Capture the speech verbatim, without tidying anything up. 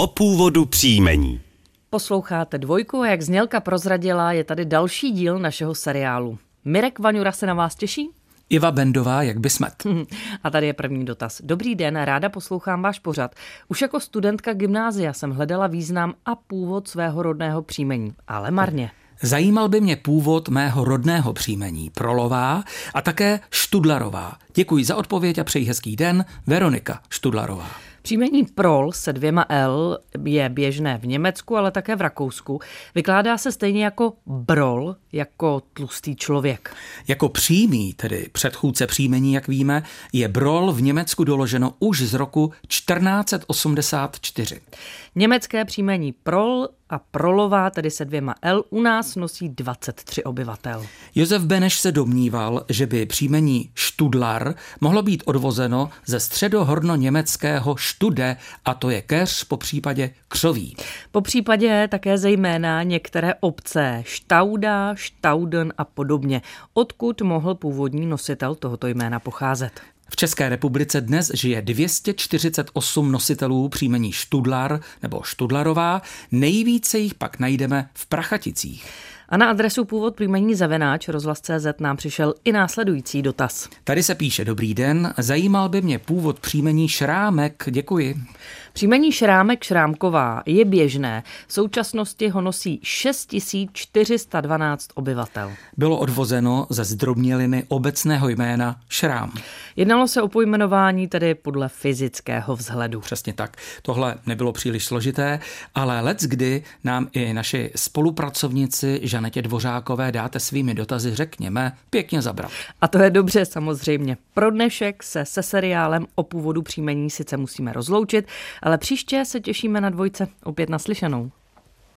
O původu příjmení. Posloucháte Dvojku a jak znělka prozradila, je tady další díl našeho seriálu. Mirek Vaňura se na vás těší? Iva Bendová, jak by smet. A tady je první dotaz. Dobrý den, ráda poslouchám váš pořad. Už jako studentka gymnázia jsem hledala význam a původ svého rodného příjmení, ale marně. Zajímal by mě původ mého rodného příjmení Prolová a také Študlarová. Děkuji za odpověď a přeji hezký den, Veronika Študlarová. Příjmení Prol se dvěma L je běžné v Německu, ale také v Rakousku. Vykládá se stejně jako Brol, jako tlustý člověk. Jako přímý, tedy předchůdce příjmení, jak víme, je Brol v Německu doloženo už z roku čtrnáct osmdesát čtyři. Německé příjmení Prol a Prolová, tedy se dvěma L, u nás nosí dvacet tři obyvatel. Josef Beneš se domníval, že by příjmení Študlar mohlo být odvozeno ze středohorno-německého Štude, a to je keř, po případě křoví. Po případě také zejména některé obce Štauda, Štauden a podobně, odkud mohl původní nositel tohoto jména pocházet. V České republice dnes žije dvě stě čtyřicet osm nositelů příjmení Študlar nebo Študlarová, nejvíce jich pak najdeme v Prachaticích. A na adresu původ příjmení zavináč rozhlas tečka cé zet nám přišel i následující dotaz. Tady se píše: dobrý den, zajímal by mě původ příjmení Šrámek, děkuji. Příjmení Šrámek Šrámková je běžné, v současnosti ho nosí šest tisíc čtyři sta dvanáct obyvatel. Bylo odvozeno ze zdrobněliny obecného jména Šrám. Jednalo se o pojmenování tedy podle fyzického vzhledu. Přesně tak. Tohle nebylo příliš složité, ale leckdy nám i naši spolupracovníci Žanetě Dvořákové dáte svými dotazy, řekněme, pěkně zabrat. A to je dobře, samozřejmě. Pro dnešek se se seriálem o původu příjmení sice musíme rozloučit, ale příště se těšíme na Dvojce. Opět naslyšenou.